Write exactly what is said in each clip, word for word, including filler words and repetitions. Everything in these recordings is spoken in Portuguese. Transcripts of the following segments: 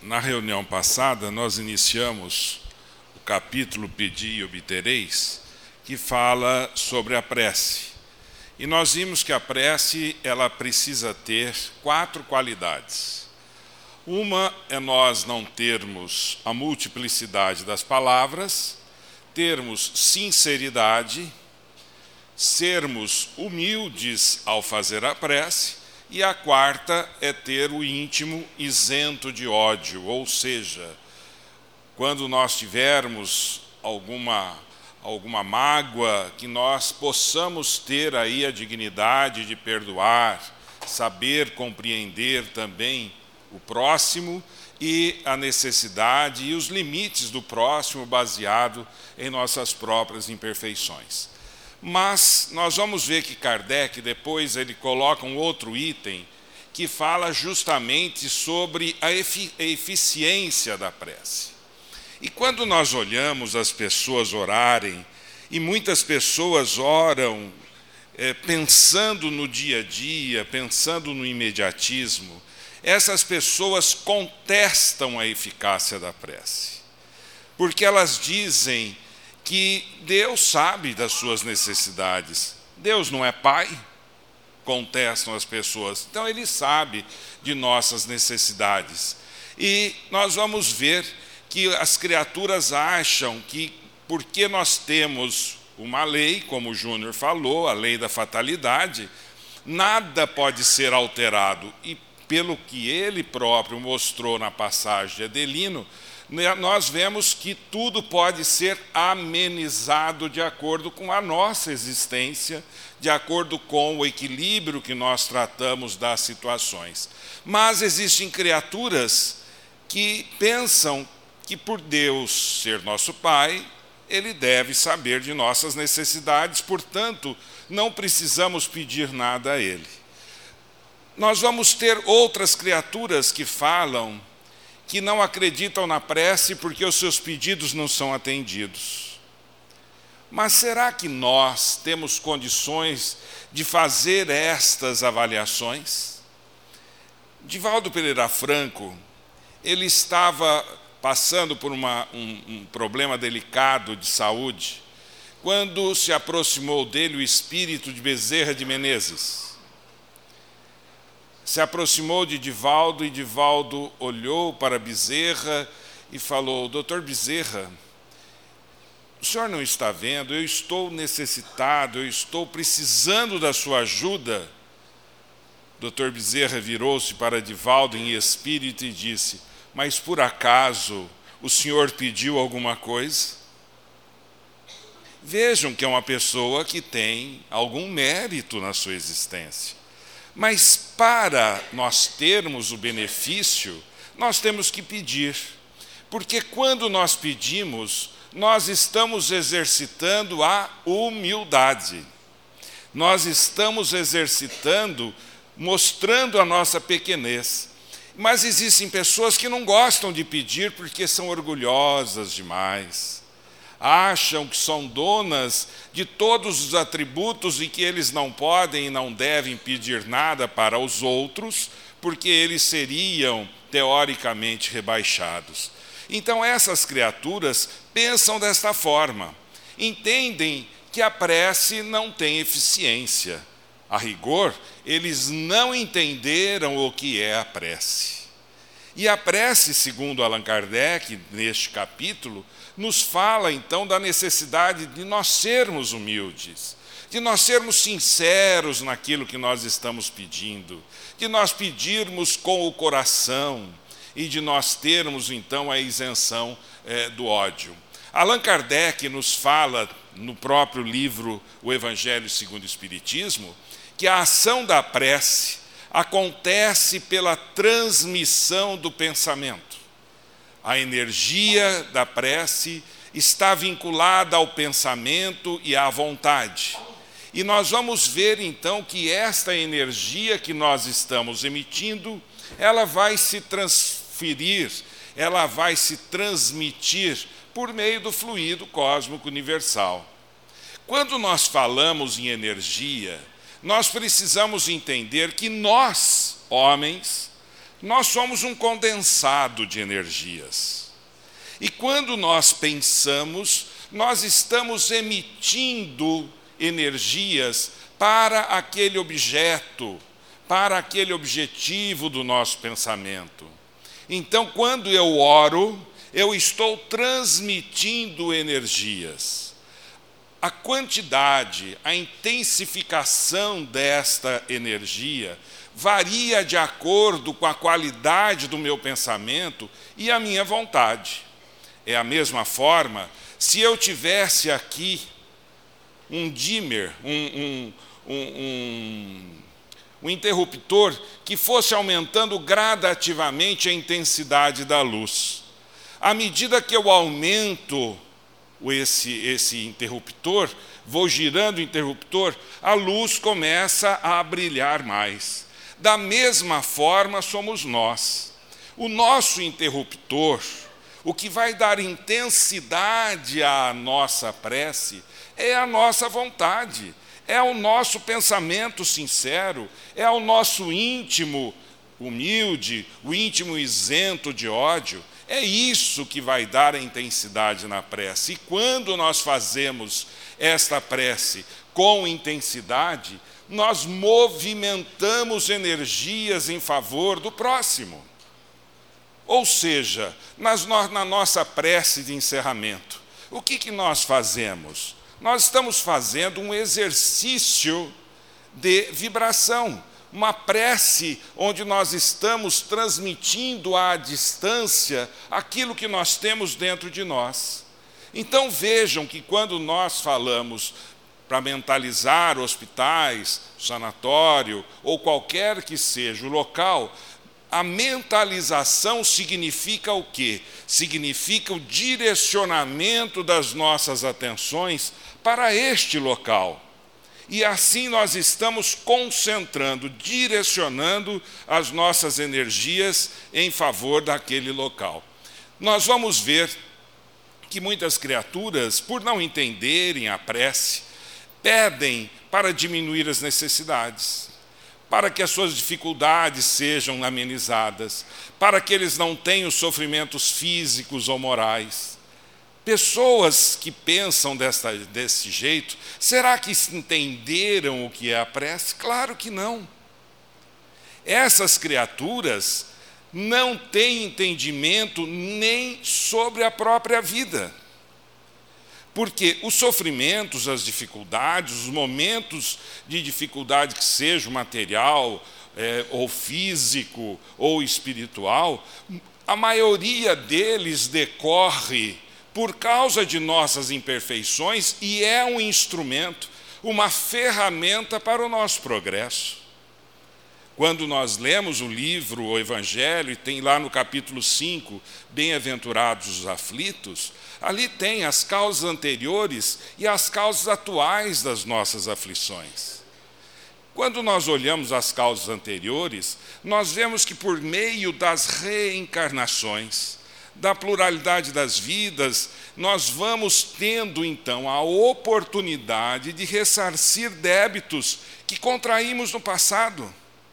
Na reunião passada, nós iniciamos o capítulo Pedi e Obtereis, que fala sobre a prece. E nós vimos que a prece ela precisa ter quatro qualidades. Uma é nós não termos a multiplicidade das palavras, termos sinceridade, sermos humildes ao fazer a prece, e a quarta é ter o íntimo isento de ódio, ou seja, quando nós tivermos alguma, alguma mágoa, que nós possamos ter aí a dignidade de perdoar, saber compreender também o próximo e a necessidade e os limites do próximo baseado em nossas próprias imperfeições. Mas nós vamos ver que Kardec, depois ele coloca um outro item que fala justamente sobre a efi- a eficiência da prece. E quando nós olhamos as pessoas orarem, e muitas pessoas oram é, pensando no dia a dia, pensando no imediatismo, essas pessoas contestam a eficácia da prece. Porque elas dizem que Deus sabe das suas necessidades. Deus não é pai? Contestam as pessoas. Então ele sabe de nossas necessidades. E nós vamos ver que as criaturas acham que porque nós temos uma lei, como o Júnior falou, a lei da fatalidade, nada pode ser alterado. E pelo que ele próprio mostrou na passagem de Adelino, nós vemos que tudo pode ser amenizado de acordo com a nossa existência, de acordo com o equilíbrio que nós tratamos das situações. Mas existem criaturas que pensam que por Deus ser nosso Pai, Ele deve saber de nossas necessidades, portanto, não precisamos pedir nada a Ele. Nós vamos ter outras criaturas que falam que não acreditam na prece porque os seus pedidos não são atendidos. Mas será que nós temos condições de fazer estas avaliações? Divaldo Pereira Franco, ele estava passando por uma, um, um problema delicado de saúde, quando se aproximou dele o espírito de Bezerra de Menezes. Se aproximou de Divaldo e Divaldo olhou para Bezerra e falou: doutor Bezerra, o senhor não está vendo? Eu estou necessitado, eu estou precisando da sua ajuda. doutor Bezerra virou-se para Divaldo em espírito e disse: mas por acaso o senhor pediu alguma coisa? Vejam que é uma pessoa que tem algum mérito na sua existência. Mas para nós termos o benefício, nós temos que pedir. Porque quando nós pedimos, nós estamos exercitando a humildade. Nós estamos exercitando, mostrando a nossa pequenez. Mas existem pessoas que não gostam de pedir porque são orgulhosas demais. Acham que são donas de todos os atributos e que eles não podem e não devem pedir nada para os outros, porque eles seriam, teoricamente, rebaixados. Então, essas criaturas pensam desta forma, entendem que a prece não tem eficiência. A rigor, eles não entenderam o que é a prece. E a prece, segundo Allan Kardec, neste capítulo, nos fala então da necessidade de nós sermos humildes, de nós sermos sinceros naquilo que nós estamos pedindo, de nós pedirmos com o coração e de nós termos então a isenção é, do ódio. Allan Kardec nos fala no próprio livro O Evangelho segundo o Espiritismo que a ação da prece acontece pela transmissão do pensamento. A energia da prece está vinculada ao pensamento e à vontade. E nós vamos ver então que esta energia que nós estamos emitindo, ela vai se transferir, ela vai se transmitir por meio do fluido cósmico universal. Quando nós falamos em energia, nós precisamos entender que nós, homens, Nós somos um condensado de energias. E quando nós pensamos, nós estamos emitindo energias para aquele objeto, para aquele objetivo do nosso pensamento. Então, quando eu oro, eu estou transmitindo energias. A quantidade, a intensificação desta energia varia de acordo com a qualidade do meu pensamento e a minha vontade. É a mesma forma, se eu tivesse aqui um dimmer, um, um, um, um, um interruptor que fosse aumentando gradativamente a intensidade da luz. À medida que eu aumento esse, esse interruptor, vou girando o interruptor, a luz começa a brilhar mais. Da mesma forma somos nós. O nosso interruptor, o que vai dar intensidade à nossa prece, é a nossa vontade, é o nosso pensamento sincero, é o nosso íntimo humilde, o íntimo isento de ódio. É isso que vai dar a intensidade na prece. E quando nós fazemos esta prece com intensidade, nós movimentamos energias em favor do próximo. Ou seja, nas, na nossa prece de encerramento, o que, que nós fazemos? Nós estamos fazendo um exercício de vibração, uma prece onde nós estamos transmitindo à distância aquilo que nós temos dentro de nós. Então vejam que quando nós falamos para mentalizar hospitais, sanatório ou qualquer que seja o local, a mentalização significa o quê? Significa o direcionamento das nossas atenções para este local. E assim nós estamos concentrando, direcionando as nossas energias em favor daquele local. Nós vamos ver que muitas criaturas, por não entenderem a prece, pedem para diminuir as necessidades, para que as suas dificuldades sejam amenizadas, para que eles não tenham sofrimentos físicos ou morais. Pessoas que pensam desta, desse jeito, será que entenderam o que é a prece? Claro que não. Essas criaturas não têm entendimento nem sobre a própria vida. Porque os sofrimentos, as dificuldades, os momentos de dificuldade, que seja material, é, ou físico, ou espiritual, a maioria deles decorre por causa de nossas imperfeições e é um instrumento, uma ferramenta para o nosso progresso. Quando nós lemos o livro, o Evangelho, e tem lá no capítulo cinco, Bem-aventurados os aflitos, ali tem as causas anteriores e as causas atuais das nossas aflições. Quando nós olhamos as causas anteriores, nós vemos que por meio das reencarnações, da pluralidade das vidas, nós vamos tendo então a oportunidade de ressarcir débitos que contraímos no passado.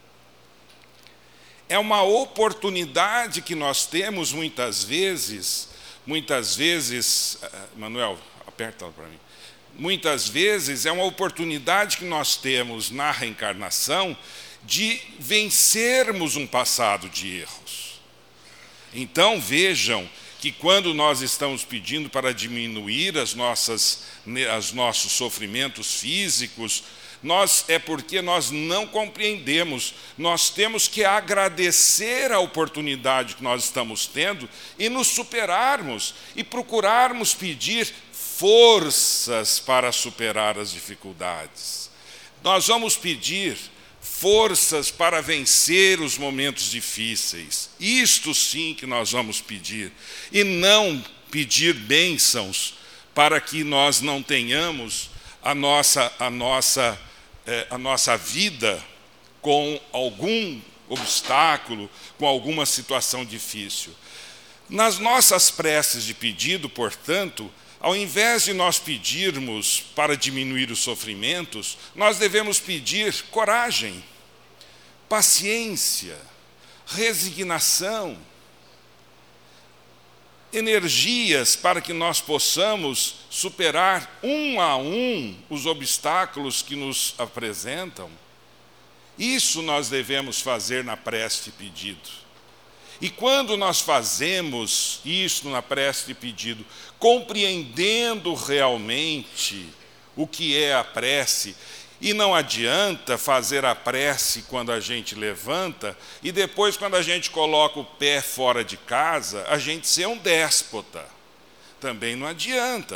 É uma oportunidade que nós temos muitas vezes, muitas vezes, Manuel, aperta para mim. Muitas vezes é uma oportunidade que nós temos na reencarnação de vencermos um passado de erros. Então vejam que quando nós estamos pedindo para diminuir as nossas, os nossos sofrimentos físicos, nós, é porque nós não compreendemos, nós temos que agradecer a oportunidade que nós estamos tendo e nos superarmos e procurarmos pedir forças para superar as dificuldades. Nós vamos pedir forças para vencer os momentos difíceis. Isto sim que nós vamos pedir. E não pedir bênçãos para que nós não tenhamos a nossa, a nossa, eh, a nossa vida com algum obstáculo, com alguma situação difícil. Nas nossas preces de pedido, portanto, ao invés de nós pedirmos para diminuir os sofrimentos, nós devemos pedir coragem, paciência, resignação, energias para que nós possamos superar um a um os obstáculos que nos apresentam. Isso nós devemos fazer na prece de pedido. E quando nós fazemos isso na prece de pedido, compreendendo realmente o que é a prece, e não adianta fazer a prece quando a gente levanta e depois, quando a gente coloca o pé fora de casa, a gente ser um déspota. Também não adianta.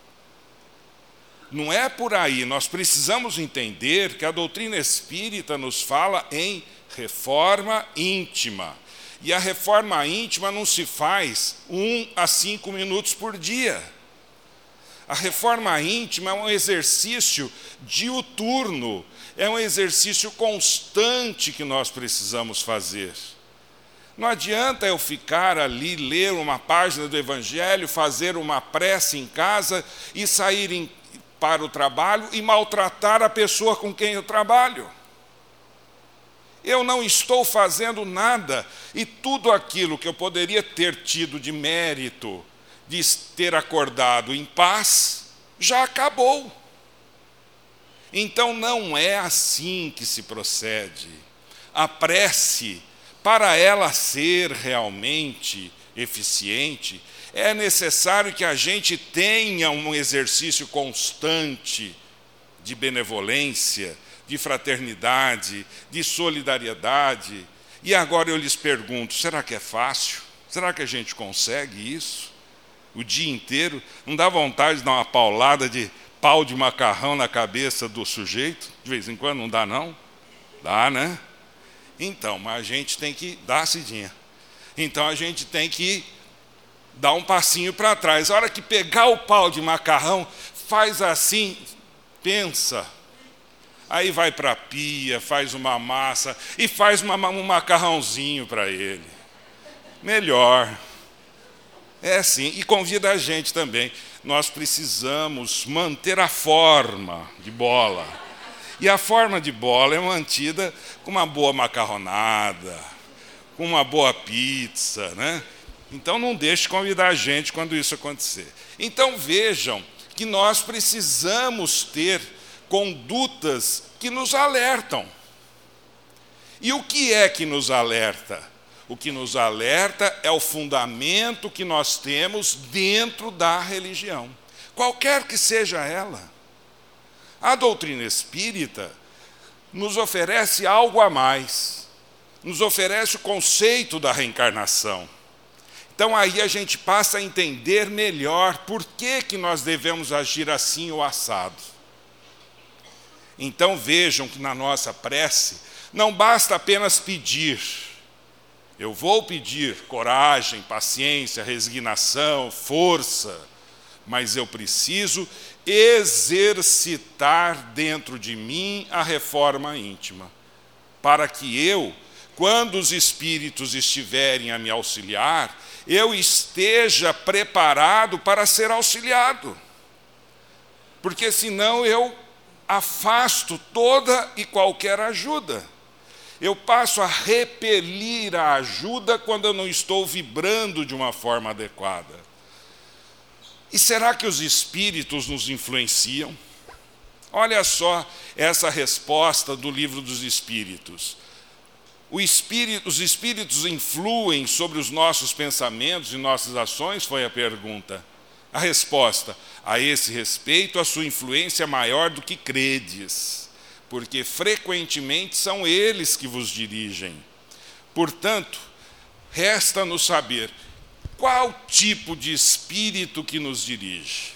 Não é por aí. Nós precisamos entender que a doutrina espírita nos fala em reforma íntima. E a reforma íntima não se faz um a cinco minutos por dia. A reforma íntima é um exercício diuturno, é um exercício constante que nós precisamos fazer. Não adianta eu ficar ali, ler uma página do Evangelho, fazer uma prece em casa e sair em, para o trabalho e maltratar a pessoa com quem eu trabalho. Eu não estou fazendo nada e tudo aquilo que eu poderia ter tido de mérito, de ter acordado em paz, já acabou. Então não é assim que se procede. A prece, para ela ser realmente eficiente, é necessário que a gente tenha um exercício constante de benevolência, de fraternidade, de solidariedade. E agora eu lhes pergunto, será que é fácil? Será que a gente consegue isso? O dia inteiro, não dá vontade de dar uma paulada de pau de macarrão na cabeça do sujeito? De vez em quando não dá, não? Dá, né? Então, mas a gente tem que dar cidinha. Então a gente tem que dar um passinho para trás. A hora que pegar o pau de macarrão, faz assim, pensa. Aí vai para a pia, faz uma massa e faz uma, um macarrãozinho para ele. Melhor. É assim, e convida a gente também. Nós precisamos manter a forma de bola. E a forma de bola é mantida com uma boa macarronada, com uma boa pizza, né? Então não deixe de convidar a gente quando isso acontecer. Então vejam que nós precisamos ter condutas que nos alertam. E o que é que nos alerta? O que nos alerta é o fundamento que nós temos dentro da religião, qualquer que seja ela. A doutrina espírita nos oferece algo a mais, nos oferece o conceito da reencarnação. Então aí a gente passa a entender melhor por que que nós devemos agir assim ou assado. Então vejam que na nossa prece não basta apenas pedir. Eu vou pedir coragem, paciência, resignação, força, mas eu preciso exercitar dentro de mim a reforma íntima, para que eu, quando os espíritos estiverem a me auxiliar, eu esteja preparado para ser auxiliado. Porque senão eu afasto toda e qualquer ajuda. Eu passo a repelir a ajuda quando eu não estou vibrando de uma forma adequada. E será que os espíritos nos influenciam? Olha só essa resposta do Livro dos Espíritos. O espírito, os espíritos influem sobre os nossos pensamentos e nossas ações? Foi a pergunta. A resposta: a esse respeito, a sua influência é maior do que credes, porque frequentemente são eles que vos dirigem. Portanto, resta-nos saber qual tipo de espírito que nos dirige.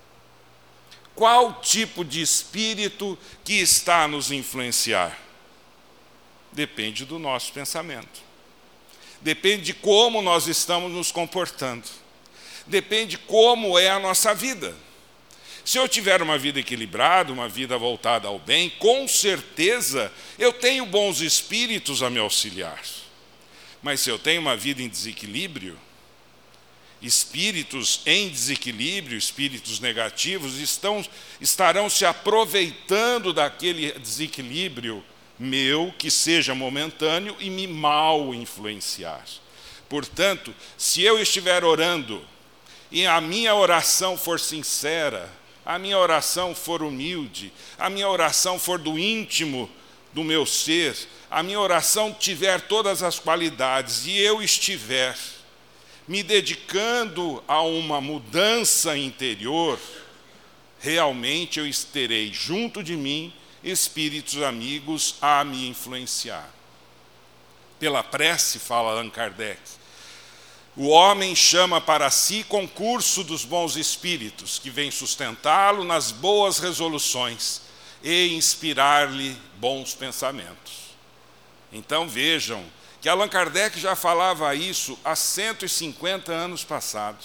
Qual tipo de espírito que está a nos influenciar? Depende do nosso pensamento. Depende de como nós estamos nos comportando. Depende de como é a nossa vida. Se eu tiver uma vida equilibrada, uma vida voltada ao bem, com certeza eu tenho bons espíritos a me auxiliar. Mas se eu tenho uma vida em desequilíbrio, espíritos em desequilíbrio, espíritos negativos, estão, estarão se aproveitando daquele desequilíbrio meu que seja momentâneo e me mal influenciar. Portanto, se eu estiver orando e a minha oração for sincera, a minha oração for humilde, a minha oração for do íntimo do meu ser, a minha oração tiver todas as qualidades e eu estiver me dedicando a uma mudança interior, realmente eu terei junto de mim espíritos amigos a me influenciar. Pela prece, fala Allan Kardec, o homem chama para si concurso dos bons espíritos, que vem sustentá-lo nas boas resoluções e inspirar-lhe bons pensamentos. Então vejam que Allan Kardec já falava isso há cento e cinquenta anos passados.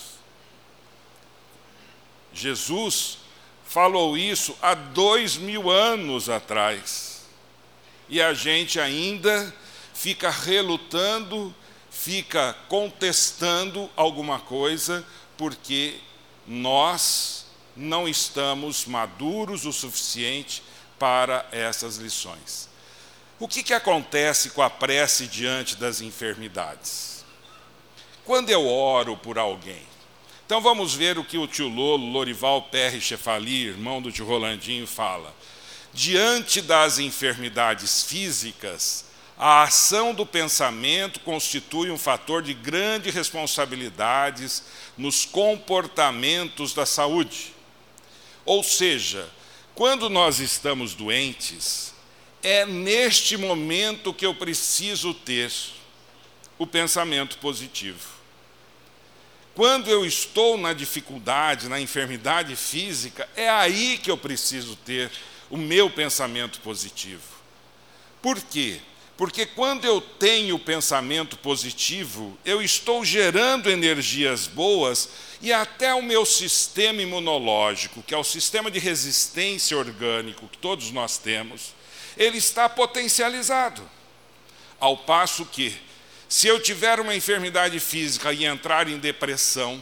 Jesus falou isso há dois mil anos atrás. E a gente ainda fica relutando, fica contestando alguma coisa, porque nós não estamos maduros o suficiente para essas lições. O que, que acontece com a prece diante das enfermidades? Quando eu oro por alguém, então vamos ver o que o tio Lolo, Lorival Perry Chefali, irmão do tio Rolandinho, fala. Diante das enfermidades físicas, a ação do pensamento constitui um fator de grande responsabilidade nos comportamentos da saúde. Ou seja, quando nós estamos doentes, é neste momento que eu preciso ter o pensamento positivo. Quando eu estou na dificuldade, na enfermidade física, é aí que eu preciso ter o meu pensamento positivo. Por quê? Porque quando eu tenho o pensamento positivo, eu estou gerando energias boas e até o meu sistema imunológico, que é o sistema de resistência orgânico que todos nós temos, ele está potencializado. Ao passo que, se eu tiver uma enfermidade física e entrar em depressão,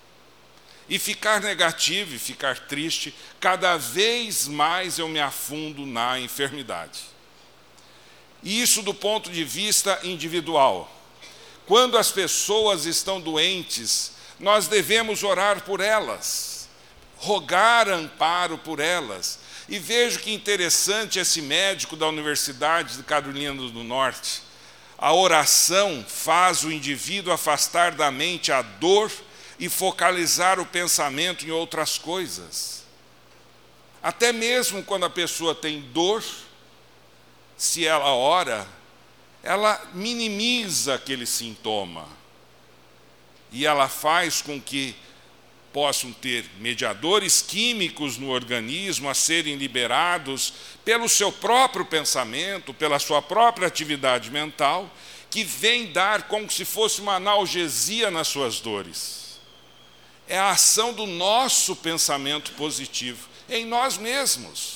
e ficar negativo e ficar triste, cada vez mais eu me afundo na enfermidade. E isso do ponto de vista individual. Quando as pessoas estão doentes, nós devemos orar por elas, rogar amparo por elas. E vejo que interessante esse médico da Universidade de Carolina do Norte. A oração faz o indivíduo afastar da mente a dor e focalizar o pensamento em outras coisas. Até mesmo quando a pessoa tem dor, se ela ora, ela minimiza aquele sintoma. E ela faz com que possam ter mediadores químicos no organismo a serem liberados pelo seu próprio pensamento, pela sua própria atividade mental, que vem dar como se fosse uma analgesia nas suas dores. É a ação do nosso pensamento positivo em nós mesmos.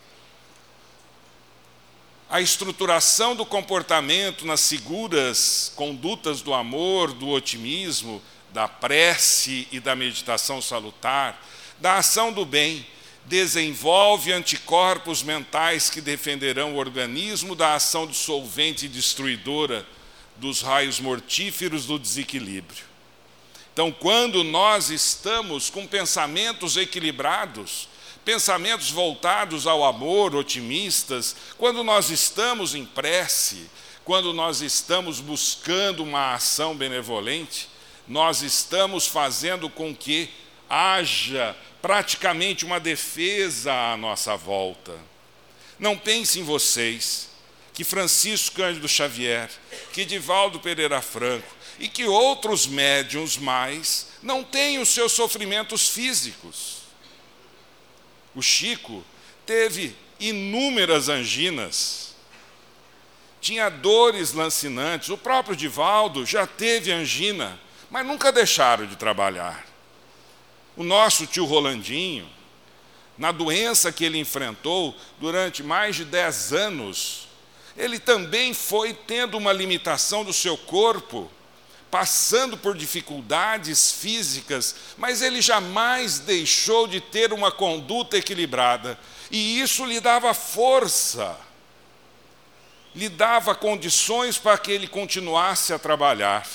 A estruturação do comportamento nas seguras condutas do amor, do otimismo, da prece e da meditação salutar, da ação do bem, desenvolve anticorpos mentais que defenderão o organismo da ação dissolvente e destruidora dos raios mortíferos do desequilíbrio. Então, quando nós estamos com pensamentos equilibrados, pensamentos voltados ao amor, otimistas, quando nós estamos em prece, quando nós estamos buscando uma ação benevolente, nós estamos fazendo com que haja praticamente uma defesa à nossa volta. Não pensem vocês que Francisco Cândido Xavier, que Divaldo Pereira Franco e que outros médiuns mais não têm os seus sofrimentos físicos. O Chico teve inúmeras anginas, tinha dores lancinantes, o próprio Divaldo já teve angina, mas nunca deixaram de trabalhar. O nosso tio Rolandinho, na doença que ele enfrentou durante mais de dez anos, ele também foi tendo uma limitação do seu corpo, passando por dificuldades físicas, mas ele jamais deixou de ter uma conduta equilibrada, e isso lhe dava força. lhe dava condições para que ele continuasse a trabalhar.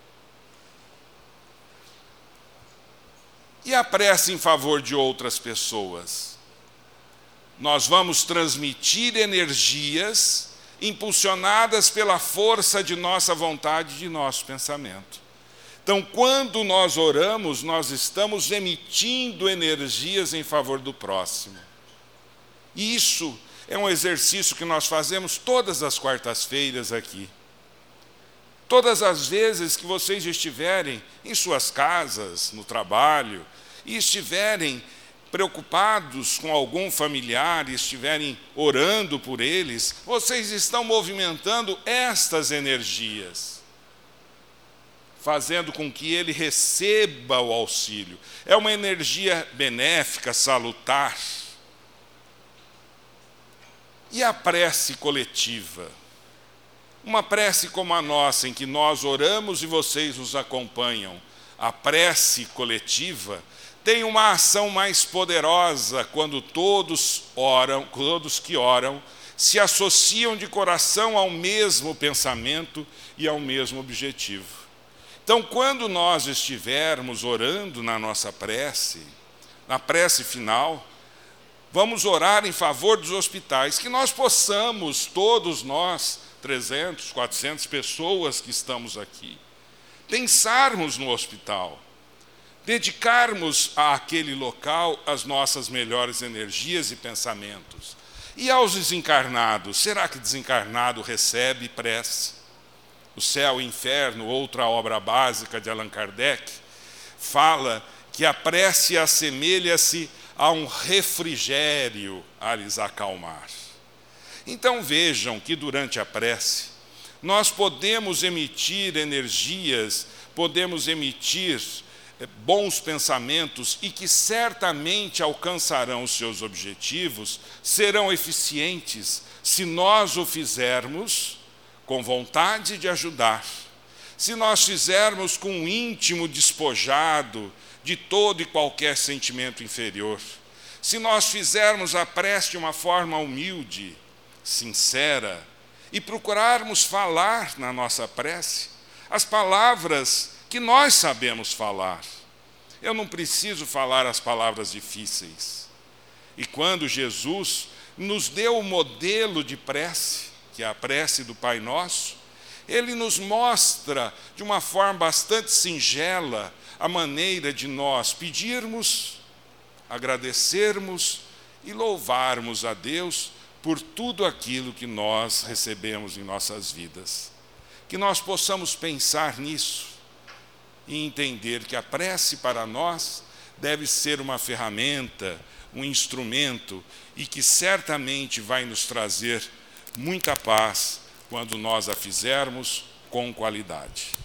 E a prece em favor de outras pessoas? Nós vamos transmitir energias impulsionadas pela força de nossa vontade e de nosso pensamento. Então, quando nós oramos, nós estamos emitindo energias em favor do próximo. E isso é um exercício que nós fazemos todas as quartas-feiras aqui. Todas as vezes que vocês estiverem em suas casas, no trabalho, e estiverem preocupados com algum familiar, e estiverem orando por eles, vocês estão movimentando estas energias, fazendo com que ele receba o auxílio. É uma energia benéfica, salutar. E a prece coletiva? Uma prece como a nossa, em que nós oramos e vocês nos acompanham. A prece coletiva tem uma ação mais poderosa quando todos oram, todos que oram, se associam de coração ao mesmo pensamento e ao mesmo objetivo. Então, quando nós estivermos orando na nossa prece, na prece final, vamos orar em favor dos hospitais, que nós possamos, todos nós, trezentas, quatrocentas pessoas que estamos aqui, pensarmos no hospital, dedicarmos àquele local as nossas melhores energias e pensamentos. E aos desencarnados, será que desencarnado recebe prece? O Céu e o Inferno, outra obra básica de Allan Kardec, fala que a prece assemelha-se a um refrigério a lhes acalmar. Então vejam que durante a prece, nós podemos emitir energias, podemos emitir bons pensamentos e que certamente alcançarão os seus objetivos, serão eficientes se nós o fizermos com vontade de ajudar, se nós fizermos com um íntimo despojado de todo e qualquer sentimento inferior, se nós fizermos a prece de uma forma humilde, sincera, e procurarmos falar na nossa prece as palavras que nós sabemos falar. Eu não preciso falar as palavras difíceis. E quando Jesus nos deu o modelo de prece, que é a prece do Pai Nosso, ele nos mostra de uma forma bastante singela a maneira de nós pedirmos, agradecermos e louvarmos a Deus por tudo aquilo que nós recebemos em nossas vidas. Que nós possamos pensar nisso e entender que a prece para nós deve ser uma ferramenta, um instrumento, e que certamente vai nos trazer muita paz quando nós a fizermos com qualidade.